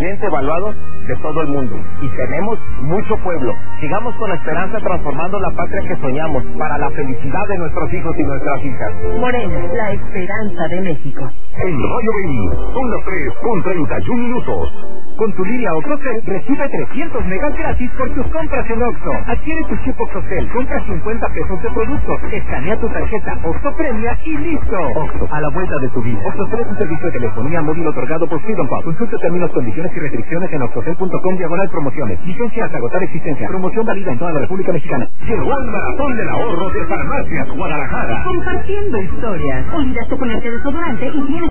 altamente evaluados de todo el mundo. Y tenemos mucho pueblo. Sigamos con la esperanza transformando la patria que soñamos para la felicidad de nuestros hijos y nuestras hijas. Morena, la esperanza de México. En Radio Baby, son las 3:31 minutos. Con tu línea OXXOCEL, recibe 300 megas gratis por tus compras en Oxxo. Adquiere tu chip OXXOCEL, compra 50 pesos de productos, escanea tu tarjeta Oxxo Premia y listo. Oxxo, a la vuelta de tu vida. OXXOCEL es un servicio de telefonía móvil otorgado por Freedom Pub. Consulte términos, condiciones y restricciones en oxxocel.com/promociones. Vigencia hasta agotar existencia. Promoción válida en toda la República Mexicana. Llegó el maratón del ahorro de Farmacias Guadalajara. Compartiendo historias. Olvidaste ponerte desodorante y tienes